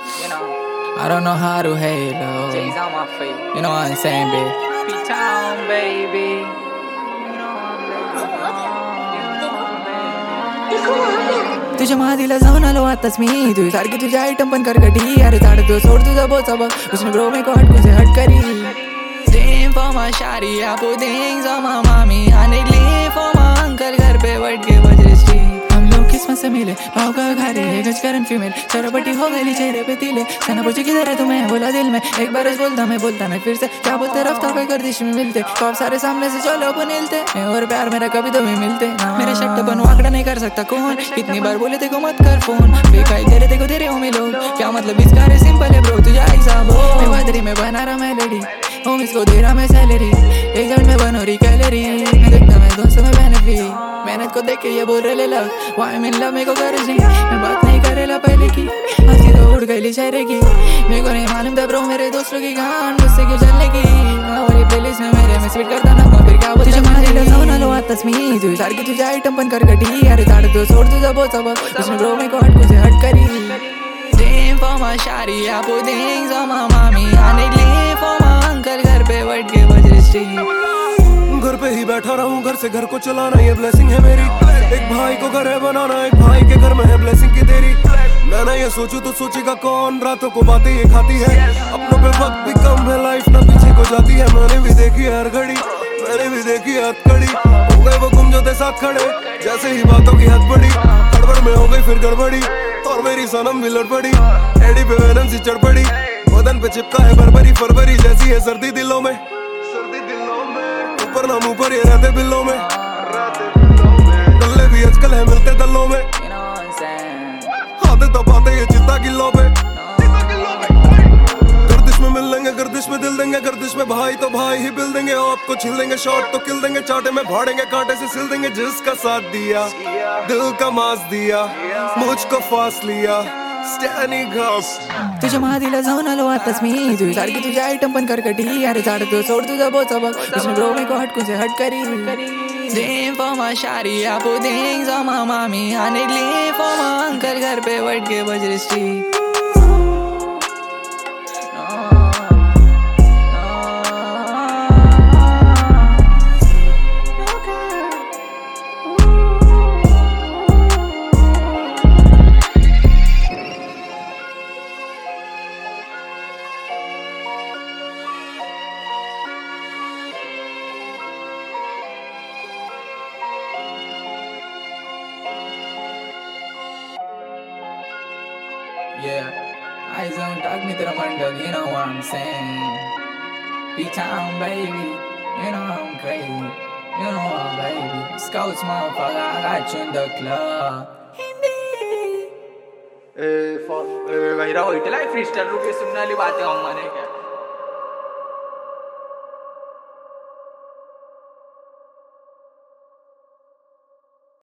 You know, I don't know how to halo. J's on my feet. You know what I'm saying, bitch? P-Town, baby. तुझ्या मादीला जाऊन आलो आताच मी तुझी सारखी तुझी item पण करकटी अरे झाडतो सोड तुझा बोचा बघ उसने ब्रो में को हटकून से हट करी Same for my shawty, I put things on my mommy I need leave for my uncle घर पे बैठ के बज रही स्ट्रीट हम लोग किस्मत से मिले भाव का घारे है गजकरन फीमेल चरपटी हो गई चेहरे पे तिले सना पूछे किधर है तुम्हें बोला दिल में एक बार बोलता मैं बोलता नहीं फिर से क्या बोलते रफ्ता पे गर्दिश में मिलते कब सारे सामने से चलो अपन हिलते मैं और प्यार मेरा कभी तो भी मिलते मेरे शब्द बन वाकड़ा नहीं कर सकता कौन कितनी बार बोले तेको मत कर फोन बेकाई तेरे तेको तेरे हो मिलो क्या मतलब इसका रे सिंपल है ब्रो तुझा हिसाब हो मैं बदरी में बना रहा मेलोडी होम इसको दे रहा मैं सैलरी एक जन में बनो रही कैलरी मैं देखता मैं दोस्तों में बेनिफिट मेहनत को देख के ये बोल रहे लग वाई मिल ला मेरे को गर्ज नहीं मैं बात नहीं करेला पहले की हंसी तो उड़ गई शहरे की मेरे को नहीं मालूम था ब्रो मेरे दोस्तों की कहान मुझसे क्यों चलने की और प्लेलिस्ट में मेरे में स्वीट करता ना फिर क्या बोलते तुझे मारेला जाऊन आलो आताच मी तुझी सारखी तुझी आयटम पण करकटी अरे झाडतो सोड तुझा बोचा बघ उसने ब्रो में को हटकून से हट करी Same for my shawty, I put things on my mommy I need leave for my uncle घर पे बैठ के बज रही स्ट्रीट घर पे ही बैठा रहूं घर से घर को चलाना ये ब्लेसिंग है मेरी एक भाई को घर है बनाना एक भाई के घर में है ब्लेसिंग की तेरी मैं ना ये सोचूं तो सोचेगा कौन रातों को बातें ये खाती है अपनों पे वक्त भी कम है लाइफ ना पीछे को जाती है मैंने भी देखी हर घड़ी मैंने भी देखी हथकड़ी हो गए वो गुम जो थे साथ खड़े जैसे ही बातों की हद बढ़ी गड़बड़ में हो गई फिर गड़बड़ी और मेरी सनम भी लड़ पड़ी एडी पे वैनम सी चढ़ पड़ी बदन पे चिपका है बरबरी फरवरी जैसी है सर्दी दिलों में ऊपर नाम ऊपर ये रहते बिल्लों में गल्ले भी आजकल है मिलते दलों में आते दबाते ये चिता किलों पे गर्दिश में मिल लेंगे गर्दिश में दिल देंगे गर्दिश में भाई तो भाई ही बिल देंगे आपको छिल देंगे शॉट तो किल देंगे चाटे में भाड़ेंगे कांटे से सिल देंगे जिसका साथ दिया दिल का मास दिया मुझको फास लिया तुझ्या मादीला जाऊन आलो आताच मी तुझी सारखी तुझी आयटम पण करकटी अरे झाडतो सोड तुझा बोचा बघ उसने ब्रो में को हटकून से हट करी Same for my shawty, I put things on my mommy I need leave for my uncle घर पे बैठ के बज रही street Yeah, eyes on talk mitra mandal, you know what I'm saying. P-Town, baby, you know I'm crazy. You know what, baby. Scouts, motherfucker, I got you in the club. गहिरा होइटला freestyle रूप ये सुनने वाली बातें हम माने क्या